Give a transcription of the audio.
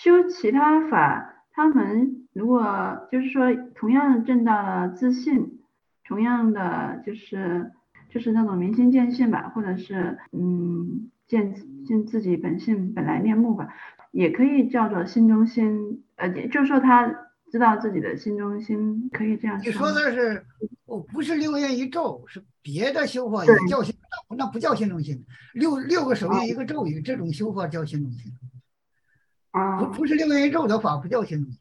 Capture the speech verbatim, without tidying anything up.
修其他法，他们如果就是说同样证到了自信，同样的就是就是那种明心见性吧，或者是嗯见见自己本性本来面目吧，也可以叫做心中心，呃，就是说他知道自己的心中心，可以这样你说说吗？ 的是，哦，不是六元一咒，是别的修法也对， 叫心，那不叫心中心。六六个手印一啊个咒语，这种修法叫心中心，不啊。 不是六元一咒的法不叫心中心。